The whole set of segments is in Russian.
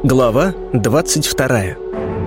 Глава 22.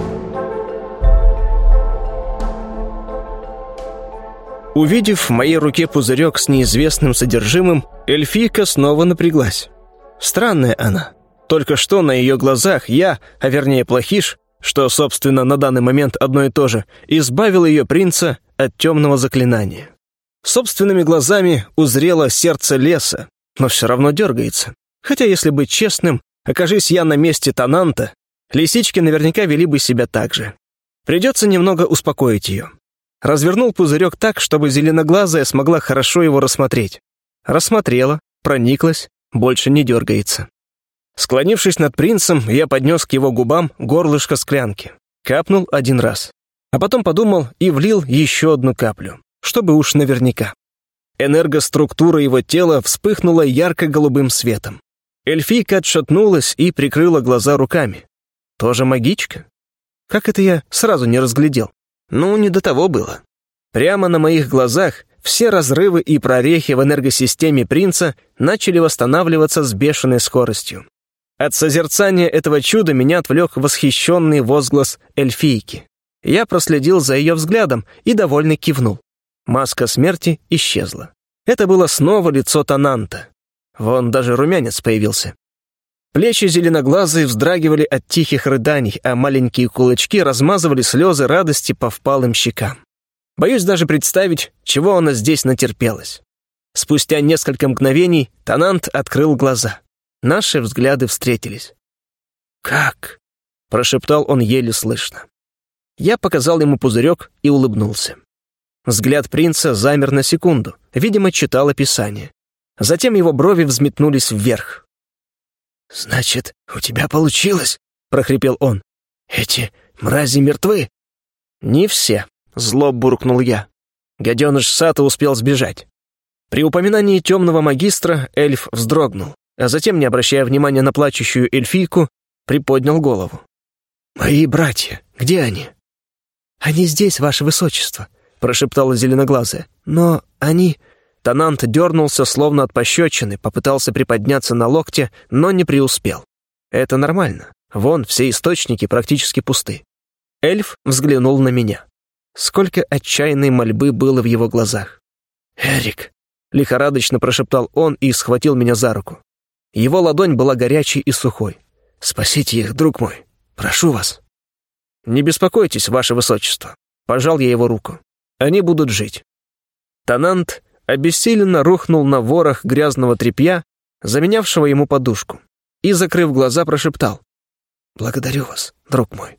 Увидев в моей руке пузырек с неизвестным содержимым, эльфийка снова напряглась. Странная она. Только что на ее глазах я, а вернее Плохиш, что, собственно, на данный момент одно и то же, избавил ее принца от темного заклинания. Собственными глазами узрела сердце леса, но все равно дергается. Хотя, если быть честным, окажись я на месте Тананта, лисички наверняка вели бы себя так же. Придется немного успокоить ее. Развернул пузырек так, чтобы зеленоглазая смогла хорошо его рассмотреть. Рассмотрела, прониклась, больше не дергается. Склонившись над принцем, я поднес к его губам горлышко склянки. Капнул один раз. А потом подумал и влил еще одну каплю, чтобы уж наверняка. Энергоструктура его тела вспыхнула ярко-голубым светом. Эльфийка отшатнулась и прикрыла глаза руками. Тоже магичка? Как это я сразу не разглядел? Ну, не до того было. Прямо на моих глазах все разрывы и прорехи в энергосистеме принца начали восстанавливаться с бешеной скоростью. От созерцания этого чуда меня отвлек восхищенный возглас эльфийки. Я проследил за ее взглядом и довольно кивнул. Маска смерти исчезла. Это было снова лицо Тананта. Вон даже румянец появился. Плечи зеленоглазые вздрагивали от тихих рыданий, а маленькие кулачки размазывали слезы радости по впалым щекам. Боюсь даже представить, чего она здесь натерпелась. Спустя несколько мгновений Танант открыл глаза. Наши взгляды встретились. «Как?» — прошептал он еле слышно. Я показал ему пузырек и улыбнулся. Взгляд принца замер на секунду, видимо, читал описание. Затем его брови взметнулись вверх. «Значит, у тебя получилось?» — прохрипел он. «Эти мрази мертвы?» «Не все», — зло буркнул я. Гаденыш Сата успел сбежать. При упоминании темного магистра эльф вздрогнул, а затем, не обращая внимания на плачущую эльфийку, приподнял голову. «Мои братья, где они?» «Они здесь, ваше высочество», — прошептала зеленоглазая. «Но они...» Танант дернулся, словно от пощечины, попытался приподняться на локте, но не преуспел. Это нормально. Вон, все источники практически пусты. Эльф взглянул на меня. Сколько отчаянной мольбы было в его глазах. «Эрик!» — лихорадочно прошептал он и схватил меня за руку. Его ладонь была горячей и сухой. «Спасите их, друг мой. Прошу вас». «Не беспокойтесь, ваше высочество». Пожал я его руку. «Они будут жить». Танант обессиленно рухнул на ворох грязного тряпья, заменявшего ему подушку, и, закрыв глаза, прошептал: «Благодарю вас, друг мой».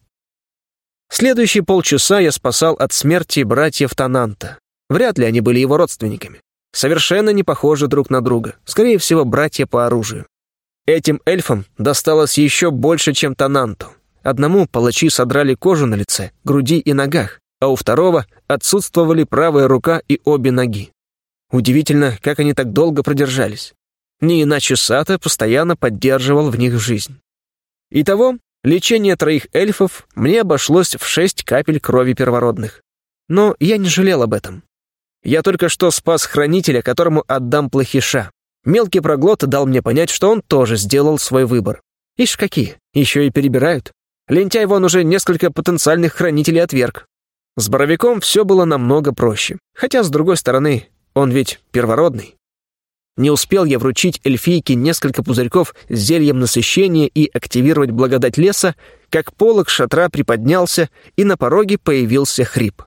Следующие полчаса я спасал от смерти братьев Тананта. Вряд ли они были его родственниками. Совершенно не похожи друг на друга, скорее всего, братья по оружию. Этим эльфам досталось еще больше, чем Тананту. Одному палачи содрали кожу на лице, груди и ногах, а у второго отсутствовали правая рука и обе ноги. Удивительно, как они так долго продержались. Не иначе Сата постоянно поддерживал в них жизнь. Итого, лечение 3 эльфов мне обошлось в 6 капель крови первородных. Но я не жалел об этом. Я только что спас хранителя, которому отдам Плохиша. Мелкий проглот дал мне понять, что он тоже сделал свой выбор. Ишь какие, еще и перебирают. Лентяй вон уже несколько потенциальных хранителей отверг. С Боровиком все было намного проще. Хотя, с другой стороны, он ведь первородный. Не успел я вручить эльфийке несколько пузырьков с зельем насыщения и активировать благодать леса, как полог шатра приподнялся, и на пороге появился Хрип.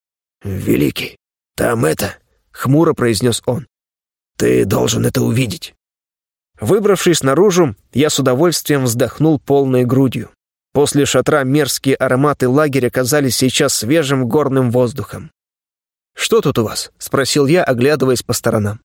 «Великий, там это...» — хмуро произнес он. «Ты должен это увидеть». Выбравшись наружу, я с удовольствием вздохнул полной грудью. После шатра мерзкие ароматы лагеря казались сейчас свежим горным воздухом. «Что тут у вас?» — спросил я, оглядываясь по сторонам.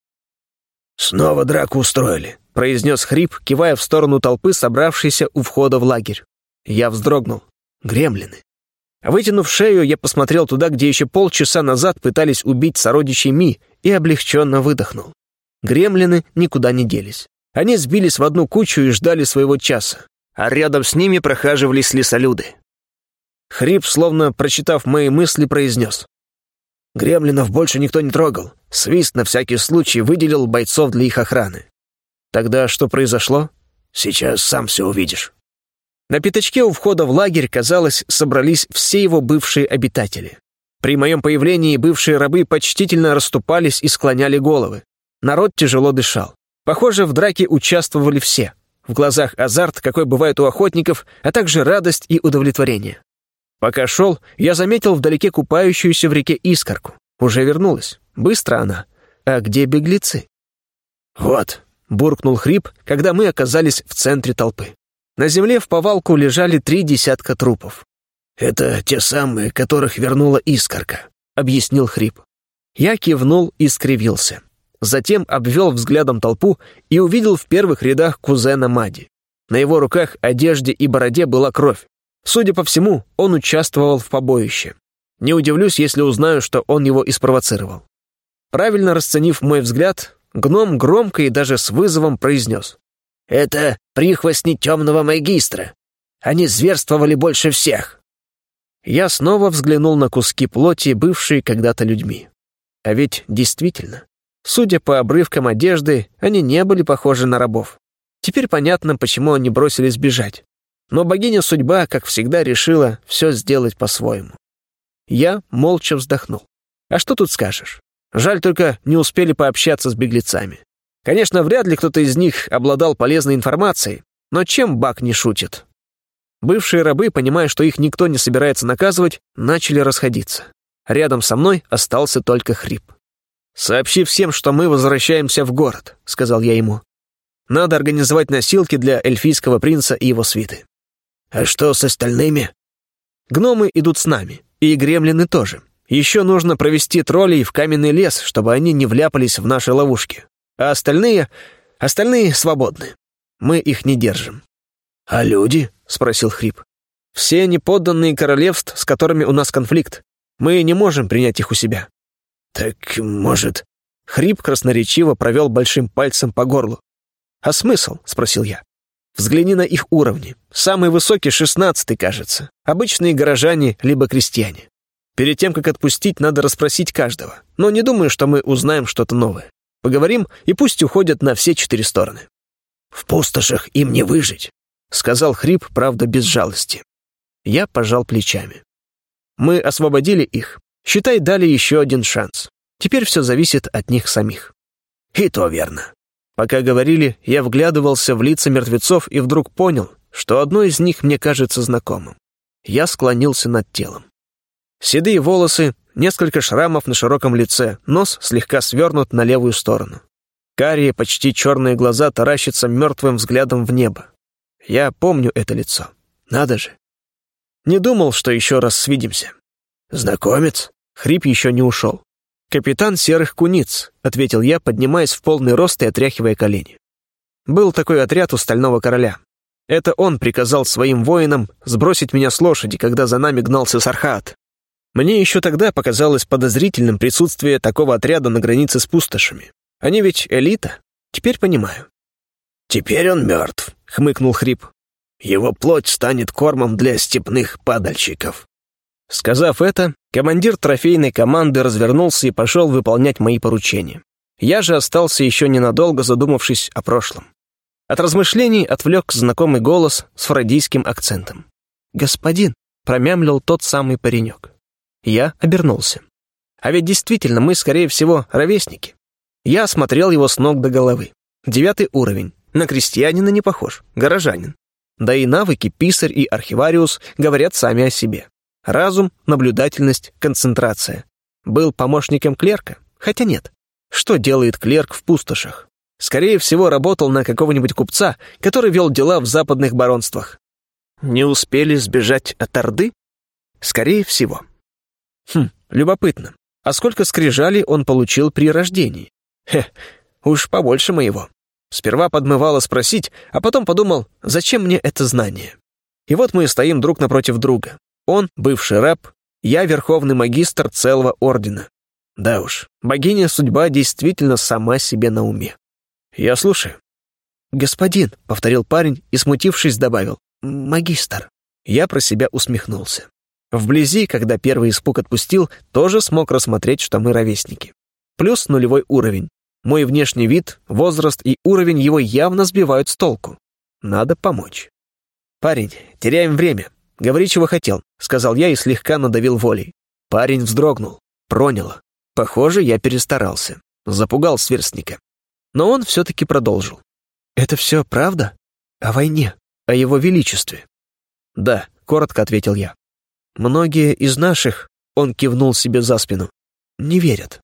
«Снова драку устроили», — произнес Хрип, кивая в сторону толпы, собравшейся у входа в лагерь. Я вздрогнул. Гремлины. Вытянув шею, я посмотрел туда, где еще полчаса назад пытались убить сородичей Ми, и облегченно выдохнул. Гремлины никуда не делись. Они сбились в одну кучу и ждали своего часа, а рядом с ними прохаживались лесолюды. Хрип, словно прочитав мои мысли, произнес: «Гремлинов больше никто не трогал. Свист на всякий случай выделил бойцов для их охраны». «Тогда что произошло?» «Сейчас сам все увидишь». На пятачке у входа в лагерь, казалось, собрались все его бывшие обитатели. При моем появлении бывшие рабы почтительно расступались и склоняли головы. Народ тяжело дышал. Похоже, в драке участвовали все. В глазах азарт, какой бывает у охотников, а также радость и удовлетворение. Пока шел, я заметил вдалеке купающуюся в реке искорку. Уже вернулась. Быстро она. А где беглецы? «Вот», — буркнул Хрип, когда мы оказались в центре толпы. На земле в повалку лежали 3 десятка трупов. «Это те самые, которых вернула искорка», — объяснил Хрип. Я кивнул и скривился. Затем обвел взглядом толпу и увидел в первых рядах кузена Мади. На его руках, одежде и бороде была кровь. Судя по всему, он участвовал в побоище. Не удивлюсь, если узнаю, что он его и спровоцировал. Правильно расценив мой взгляд, гном громко и даже с вызовом произнес: «Это прихвостни темного магистра. Они зверствовали больше всех». Я снова взглянул на куски плоти, бывшие когда-то людьми. А ведь действительно, судя по обрывкам одежды, они не были похожи на рабов. Теперь понятно, почему они бросились бежать. Но богиня судьба, как всегда, решила все сделать по-своему. Я молча вздохнул. А что тут скажешь? Жаль, только не успели пообщаться с беглецами. Конечно, вряд ли кто-то из них обладал полезной информацией, но чем Бак не шутит? Бывшие рабы, понимая, что их никто не собирается наказывать, начали расходиться. Рядом со мной остался только Хрип. «Сообщи всем, что мы возвращаемся в город», — сказал я ему. «Надо организовать носилки для эльфийского принца и его свиты». «А что с остальными?» «Гномы идут с нами, и гремлины тоже. Еще нужно провести троллей в каменный лес, чтобы они не вляпались в наши ловушки. А остальные свободны. Мы их не держим». «А люди?» — спросил Хрип. «Все они подданные королевств, с которыми у нас конфликт. Мы не можем принять их у себя». «Так, может...» Хрип красноречиво провел большим пальцем по горлу. «А смысл?» — спросил я. «Взгляни на их уровни. Самый высокий 16-й, кажется. Обычные горожане, либо крестьяне. Перед тем, как отпустить, надо расспросить каждого. Но не думаю, что мы узнаем что-то новое. Поговорим, и пусть уходят на все 4 стороны». «В пустошах им не выжить», — сказал Хрип, правда, без жалости. Я пожал плечами. Мы освободили их. Считай, дали еще один шанс. Теперь все зависит от них самих. «И то верно». Пока говорили, я вглядывался в лица мертвецов и вдруг понял, что одно из них мне кажется знакомым. Я склонился над телом. Седые волосы, несколько шрамов на широком лице, нос слегка свернут на левую сторону. Карие, почти черные глаза таращатся мертвым взглядом в небо. Я помню это лицо. Надо же. Не думал, что еще раз свидимся. «Знакомец?» Хрип еще не ушел. «Капитан Серых Куниц», — ответил я, поднимаясь в полный рост и отряхивая колени. Был такой отряд у Стального Короля. Это он приказал своим воинам сбросить меня с лошади, когда за нами гнался Сархаат. Мне еще тогда показалось подозрительным присутствие такого отряда на границе с пустошами. Они ведь элита. Теперь понимаю. «Теперь он мертв», — хмыкнул Хрип. «Его плоть станет кормом для степных падальщиков». Сказав это, командир трофейной команды развернулся и пошел выполнять мои поручения. Я же остался еще ненадолго, задумавшись о прошлом. От размышлений отвлек знакомый голос с фродийским акцентом. «Господин», — промямлил тот самый паренек. Я обернулся. А ведь действительно мы, скорее всего, ровесники. Я осмотрел его с ног до головы. 9 уровень. На крестьянина не похож, горожанин. Да и навыки писарь и архивариус говорят сами о себе. Разум, наблюдательность, концентрация. Был помощником клерка? Хотя нет. Что делает клерк в пустошах? Скорее всего, работал на какого-нибудь купца, который вел дела в западных баронствах. Не успели сбежать от Орды? Скорее всего. Любопытно. А сколько скрижалей он получил при рождении? Уж побольше моего. Сперва подмывало спросить, а потом подумал, зачем мне это знание? И вот мы стоим друг напротив друга. Он — бывший раб, я — верховный магистр целого ордена. Да уж, богиня судьба действительно сама себе на уме. Я слушаю. «Господин», — повторил парень и, смутившись, добавил, «магистр». Я про себя усмехнулся. Вблизи, когда первый испуг отпустил, тоже смог рассмотреть, что мы ровесники. Плюс 0 уровень. Мой внешний вид, возраст и уровень его явно сбивают с толку. Надо помочь. «Парень, теряем время. Говори, чего хотел», — сказал я и слегка надавил волей. Парень вздрогнул. Проняло. Похоже, я перестарался. Запугал сверстника. Но он все-таки продолжил. «Это все правда? О войне? О его величестве?» «Да», — коротко ответил я. «Многие из наших», — он кивнул себе за спину, — «не верят».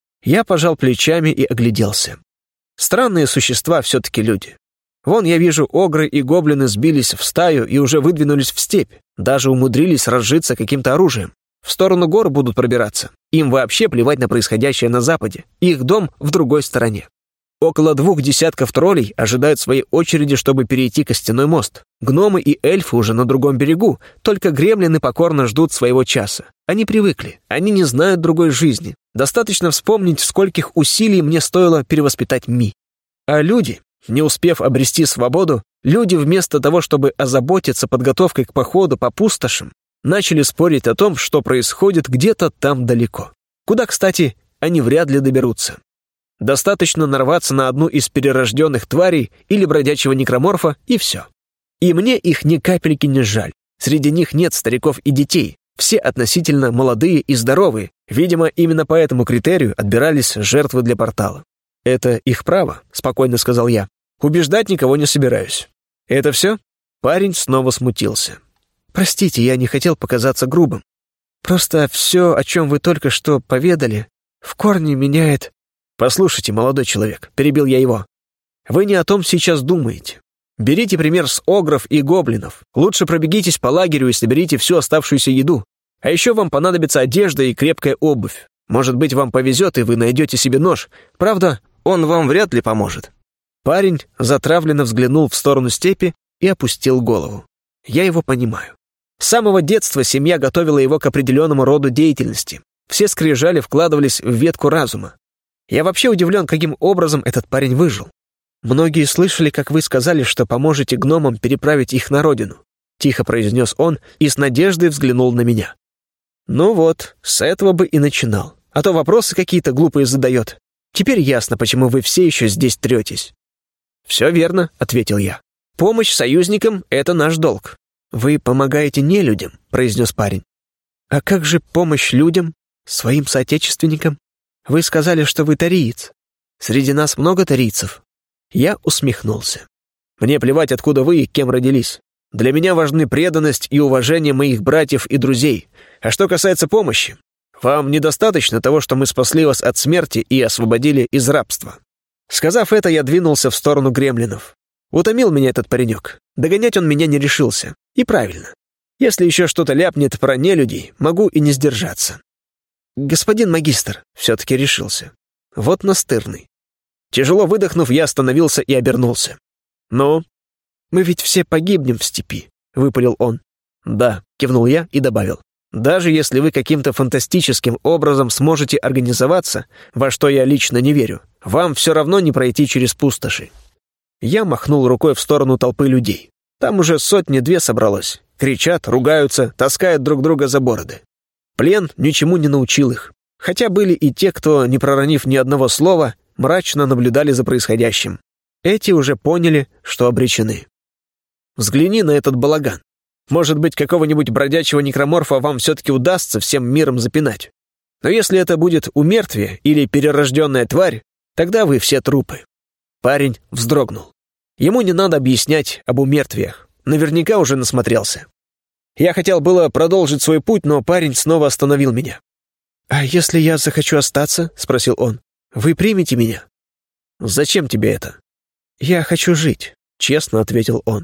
Я пожал плечами и огляделся. Странные существа все-таки люди. Вон я вижу, огры и гоблины сбились в стаю и уже выдвинулись в степь, даже умудрились разжиться каким-то оружием. В сторону гор будут пробираться. Им вообще плевать на происходящее на западе. Их дом в другой стороне. Около 2 десятков троллей ожидают своей очереди, чтобы перейти костяной мост. Гномы и эльфы уже на другом берегу, только гремлины покорно ждут своего часа. Они привыкли, они не знают другой жизни. Достаточно вспомнить, скольких усилий мне стоило перевоспитать Ми. А люди, не успев обрести свободу, люди вместо того, чтобы озаботиться подготовкой к походу по пустошам, начали спорить о том, что происходит где-то там далеко. Куда, кстати, они вряд ли доберутся. Достаточно нарваться на одну из перерожденных тварей или бродячего некроморфа, и все. И мне их ни капельки не жаль. Среди них нет стариков и детей. Все относительно молодые и здоровые. Видимо, именно по этому критерию отбирались жертвы для портала. «Это их право», — спокойно сказал я. «Убеждать никого не собираюсь». «Это все?» Парень снова смутился. «Простите, я не хотел показаться грубым. Просто все, о чем вы только что поведали, в корне меняет...» «Послушайте, молодой человек», — перебил я его. «Вы не о том сейчас думаете. Берите пример с огров и гоблинов. Лучше пробегитесь по лагерю и соберите всю оставшуюся еду. А еще вам понадобится одежда и крепкая обувь. Может быть, вам повезет, и вы найдете себе нож. Правда, он вам вряд ли поможет». Парень затравленно взглянул в сторону степи и опустил голову. Я его понимаю. С самого детства семья готовила его к определенному роду деятельности. Все скрижали вкладывались в ветку разума. Я вообще удивлен, каким образом этот парень выжил. «Многие слышали, как вы сказали, что поможете гномам переправить их на родину», — тихо произнес он и с надеждой взглянул на меня. «Ну вот, с этого бы и начинал. А то вопросы какие-то глупые задает. Теперь ясно, почему вы все еще здесь третесь». «Все верно», — ответил я. «Помощь союзникам — это наш долг». «Вы помогаете не людям», — произнес парень. «А как же помощь людям, своим соотечественникам? Вы сказали, что вы тариец. Среди нас много тарийцев». Я усмехнулся. «Мне плевать, откуда вы и кем родились. Для меня важны преданность и уважение моих братьев и друзей. А что касается помощи, вам недостаточно того, что мы спасли вас от смерти и освободили из рабства». Сказав это, я двинулся в сторону гремлинов. Утомил меня этот паренек. Догонять он меня не решился. И правильно. Если еще что-то ляпнет про нелюдей, могу и не сдержаться. «Господин магистр», — все-таки решился. Вот настырный. Тяжело выдохнув, я остановился и обернулся. «Ну?» «Мы ведь все погибнем в степи», — выпалил он. «Да», — кивнул я и добавил. «Даже если вы каким-то фантастическим образом сможете организоваться, во что я лично не верю, вам все равно не пройти через пустоши». Я махнул рукой в сторону толпы людей. Там уже 100-2 собралось. Кричат, ругаются, таскают друг друга за бороды. Плен ничему не научил их. Хотя были и те, кто, не проронив ни одного слова, мрачно наблюдали за происходящим. Эти уже поняли, что обречены. Взгляни на этот балаган. Может быть, какого-нибудь бродячего некроморфа вам все-таки удастся всем миром запинать. Но если это будет умертвие или перерожденная тварь, тогда вы все трупы». Парень вздрогнул. Ему не надо объяснять об умертвиях. Наверняка уже насмотрелся. Я хотел было продолжить свой путь, но парень снова остановил меня. «А если я захочу остаться?» — спросил он. «Вы примете меня?» «Зачем тебе это?» «Я хочу жить», — честно ответил он.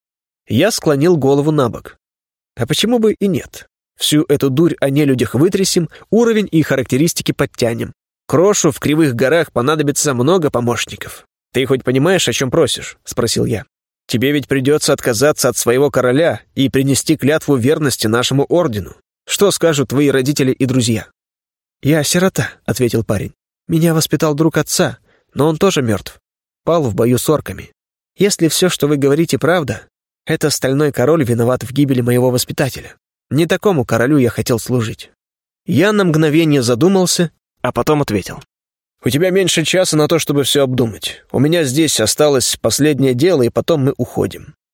Я склонил голову набок. «А почему бы и нет? Всю эту дурь о нелюдях вытрясем, уровень и характеристики подтянем. Крошу в Кривых горах понадобится много помощников». «Ты хоть понимаешь, о чем просишь?» — спросил я. «Тебе ведь придется отказаться от своего короля и принести клятву верности нашему ордену. Что скажут твои родители и друзья?» «Я сирота», — ответил парень. «Меня воспитал друг отца, но он тоже мертв. Пал в бою с орками. Если все, что вы говорите, правда, это стальной король виноват в гибели моего воспитателя. Не такому королю я хотел служить». Я на мгновение задумался, а потом ответил. «У тебя меньше часа на то, чтобы все обдумать. У меня здесь осталось последнее дело, и потом мы уходим».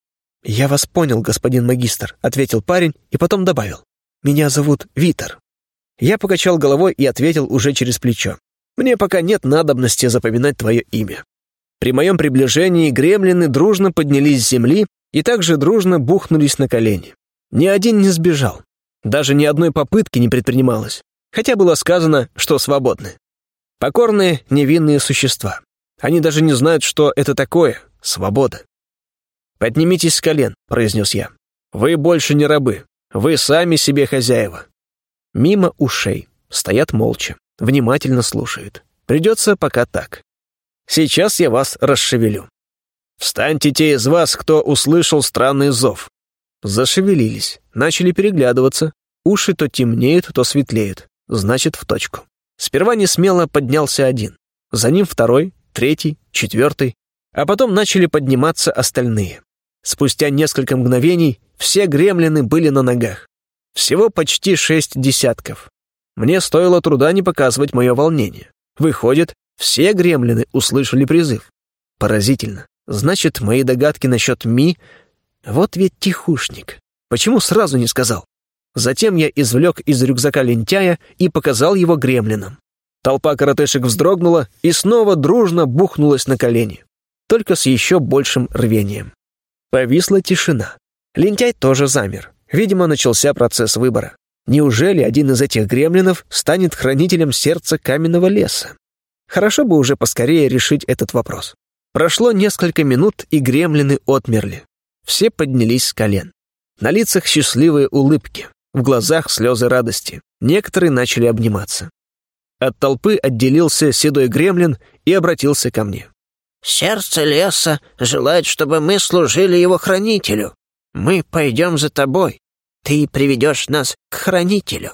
«Я вас понял, господин магистр», — ответил парень и потом добавил. «Меня зовут Витер». Я покачал головой и ответил уже через плечо. «Мне пока нет надобности запоминать твое имя». При моем приближении гремлины дружно поднялись с земли и также дружно бухнулись на колени. Ни один не сбежал. Даже ни одной попытки не предпринималось. Хотя было сказано, что свободны. Покорные, невинные существа. Они даже не знают, что это такое — свобода. «Поднимитесь с колен», — произнес я. «Вы больше не рабы. Вы сами себе хозяева». Мимо ушей. Стоят молча. Внимательно слушают. Придется пока так. Сейчас я вас расшевелю. Встаньте те из вас, кто услышал странный зов. Зашевелились. Начали переглядываться. Уши то темнеют, то светлеют. Значит, в точку. Сперва несмело поднялся один. За ним второй, третий, четвертый. А потом начали подниматься остальные. Спустя несколько мгновений все гремлины были на ногах. Всего почти 6 десятков. Мне стоило труда не показывать мое волнение. Выходит, все гремлины услышали призыв. Поразительно. Значит, мои догадки насчет Ми... Вот ведь тихушник. Почему сразу не сказал? Затем я извлек из рюкзака лентяя и показал его гремлинам. Толпа коротышек вздрогнула и снова дружно бухнулась на колени. Только с еще большим рвением. Повисла тишина. Лентяй тоже замер. Видимо, начался процесс выбора. Неужели один из этих гремлинов станет хранителем сердца каменного леса? Хорошо бы уже поскорее решить этот вопрос. Прошло несколько минут, и гремлины отмерли. Все поднялись с колен. На лицах счастливые улыбки, в глазах слезы радости. Некоторые начали обниматься. От толпы отделился седой гремлин и обратился ко мне. «Сердце леса желает, чтобы мы служили его хранителю. Мы пойдем за тобой. Ты приведешь нас к хранителю».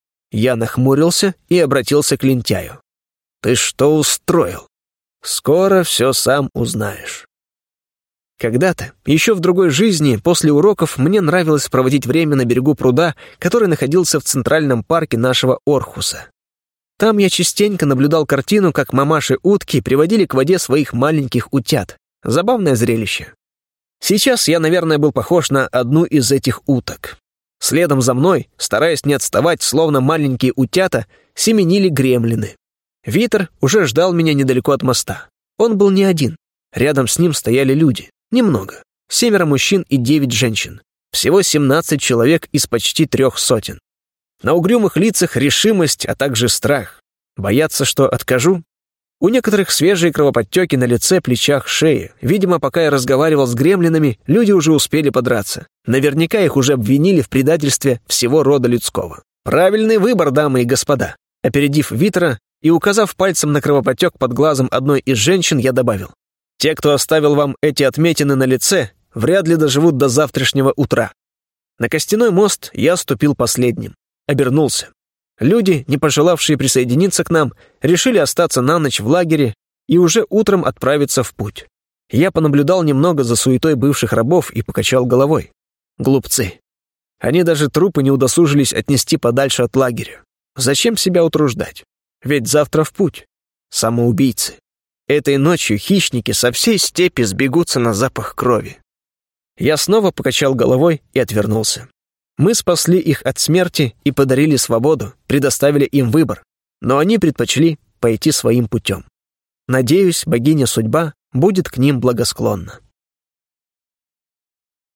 Я нахмурился и обратился к лентяю. «Ты что устроил? Скоро все сам узнаешь». Когда-то, еще в другой жизни, после уроков, мне нравилось проводить время на берегу пруда, который находился в центральном парке нашего Орхуса. Там я частенько наблюдал картину, как мамаши-утки приводили к воде своих маленьких утят. Забавное зрелище. Сейчас я, наверное, был похож на одну из этих уток. Следом за мной, стараясь не отставать, словно маленькие утята, семенили гремлины. Витер уже ждал меня недалеко от моста. Он был не один. Рядом с ним стояли люди. Немного. 7 мужчин и 9 женщин. Всего 17 человек из почти 300. На угрюмых лицах решимость, а также страх. Боятся, что откажу? У некоторых свежие кровоподтеки на лице, плечах, шее. Видимо, пока я разговаривал с гремлинами, люди уже успели подраться. Наверняка их уже обвинили в предательстве всего рода людского. Правильный выбор, дамы и господа. Опередив Витера и указав пальцем на кровоподтек под глазом одной из женщин, я добавил. Те, кто оставил вам эти отметины на лице, вряд ли доживут до завтрашнего утра. На костяной мост я ступил последним. Обернулся. Люди, не пожелавшие присоединиться к нам, решили остаться на ночь в лагере и уже утром отправиться в путь. Я понаблюдал немного за суетой бывших рабов и покачал головой. Глупцы. Они даже трупы не удосужились отнести подальше от лагеря. Зачем себя утруждать? Ведь завтра в путь. Самоубийцы. Этой ночью хищники со всей степи сбегутся на запах крови. Я снова покачал головой и отвернулся. Мы спасли их от смерти и подарили свободу, предоставили им выбор, но они предпочли пойти своим путем. Надеюсь, богиня судьба будет к ним благосклонна.